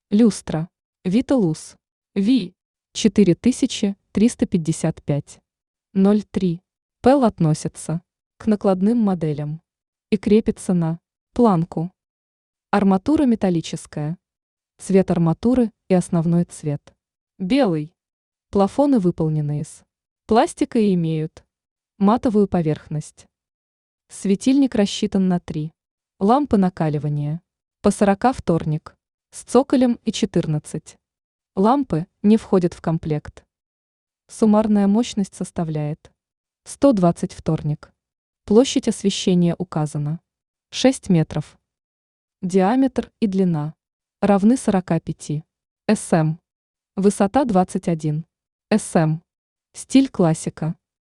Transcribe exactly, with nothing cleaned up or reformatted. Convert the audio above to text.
Люстра. Виталус. Ви. четыре тысячи триста пятьдесят пять. ноль три. Пэл относится к накладным моделям и крепится на планку. Арматура металлическая. Цвет арматуры и основной цвет белый. Плафоны выполнены из пластика и имеют матовую поверхность. Светильник рассчитан на три лампы накаливания. По сорока вторник. С цоколем и четырнадцать. Лампы не входят в комплект. Суммарная мощность составляет сто двадцать вторник. Площадь освещения указана шесть метров. Диаметр и длина равны сорока пяти см. Высота двадцать один см. Стиль классика.